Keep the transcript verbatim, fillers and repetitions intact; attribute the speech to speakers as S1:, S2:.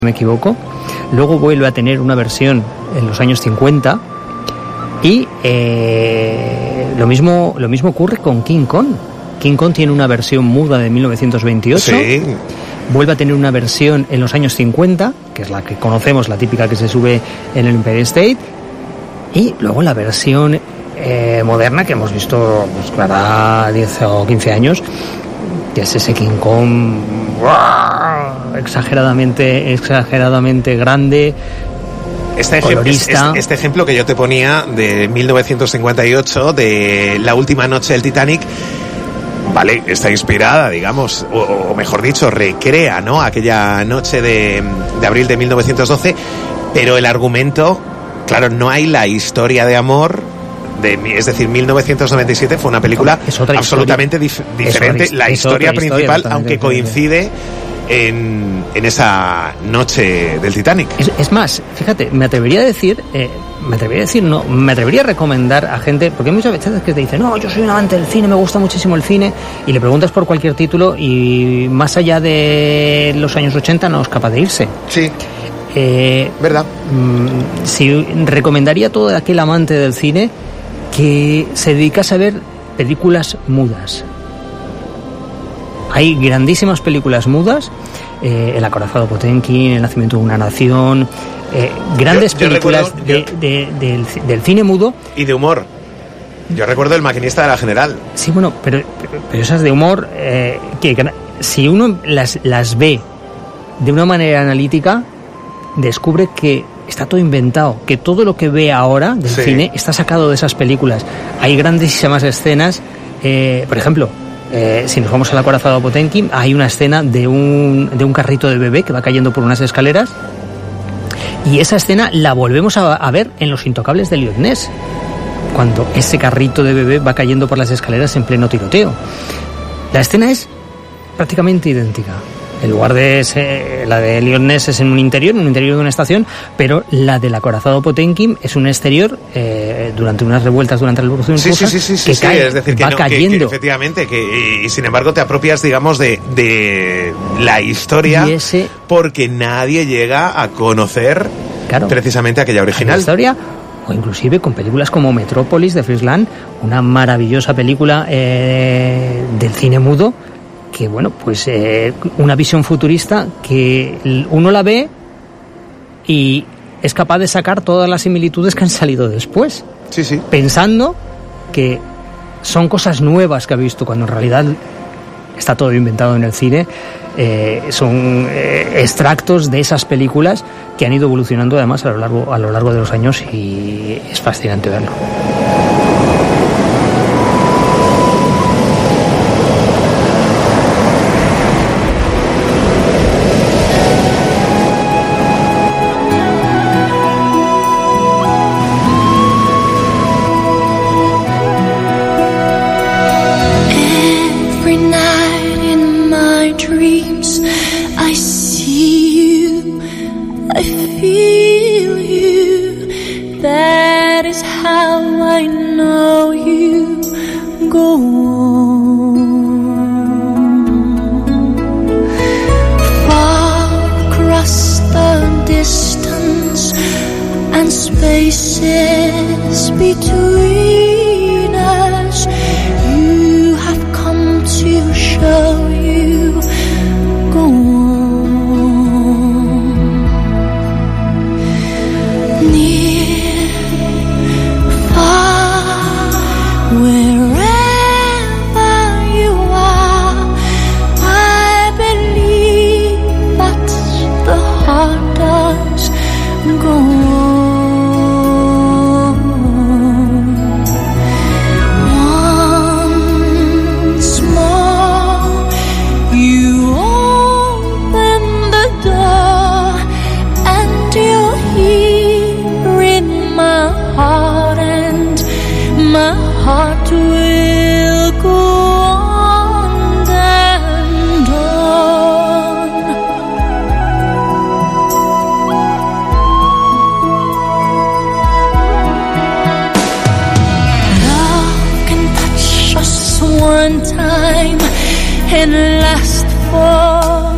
S1: me equivoco. Luego vuelve a tener una versión en los años cincuenta y eh, lo mismo lo mismo ocurre con King Kong. King Kong tiene una versión muda de mil novecientos veintiocho.
S2: Sí.
S1: Vuelve a tener una versión en los años cincuenta, que es la que conocemos, la típica que se sube en el Empire State, y luego la versión eh, moderna que hemos visto pues para diez o quince años, que es ese King Kong ¡buah! exageradamente exageradamente grande.
S2: Este, ejem- este, este ejemplo que yo te ponía de mil novecientos cincuenta y ocho, de La última noche del Titanic, vale, está inspirada, digamos, o, o mejor dicho, recrea, ¿no?, aquella noche de, de abril de mil novecientos doce, pero el argumento, claro, no hay la historia de amor de, es decir, mil novecientos noventa y siete fue una película absolutamente dif- diferente. Es otra, la es historia principal, historia, aunque coincide en, en esa noche del Titanic.
S1: Es, es más, fíjate, me atrevería a decir, eh, me atrevería a decir, no, me atrevería a recomendar a gente, porque hay muchas veces que te dicen, no, yo soy un amante del cine, me gusta muchísimo el cine, y le preguntas por cualquier título y más allá de los años ochenta no es capaz de irse.
S2: Sí.
S1: Eh,
S2: ¿Verdad?
S1: Mm, sí, recomendaría a todo aquel amante del cine que se dedicase a ver películas mudas. Hay grandísimas películas mudas, eh, El acorazado Potemkin, El nacimiento de una nación, eh, grandes yo, yo películas recuerdo, de, yo... de, de, del, del cine mudo.
S2: Y de humor. Yo recuerdo El maquinista de la General.
S1: Sí, bueno, pero, pero esas de humor, eh, que, que si uno las, las ve de una manera analítica, descubre que está todo inventado, que todo lo que ve ahora del sí. cine está sacado de esas películas. Hay grandísimas escenas, eh, por ejemplo, eh, si nos vamos al acorazado Potemkin, hay una escena de un, de un carrito de bebé que va cayendo por unas escaleras, y esa escena la volvemos a, a ver en Los intocables de Elliot Ness, cuando ese carrito de bebé va cayendo por las escaleras en pleno tiroteo. La escena es prácticamente idéntica. En lugar de ese, la de Elliot Ness es en un interior, en un interior de una estación, pero la del acorazado Potemkin es un exterior eh, durante unas revueltas durante la Revolución
S2: sí,
S1: Rusa
S2: sí, sí, sí,
S1: que
S2: sí,
S1: cae,
S2: sí, es decir, que
S1: va
S2: no,
S1: cayendo.
S2: Que, que efectivamente, que, y, y sin embargo te apropias, digamos, de, de la historia,
S1: y ese,
S2: porque nadie llega a conocer claro, precisamente aquella original.
S1: La historia, o inclusive con películas como Metrópolis de Fritz Lang, una maravillosa película eh, del cine mudo, que bueno, pues eh, una visión futurista que uno la ve y es capaz de sacar todas las similitudes que han salido después.
S2: Sí, sí.
S1: Pensando que son cosas nuevas que ha visto, cuando en realidad está todo inventado en el cine. Eh, son eh, extractos de esas películas que han ido evolucionando además a lo largo, a lo largo de los años, y es fascinante verlo.
S3: one time and last for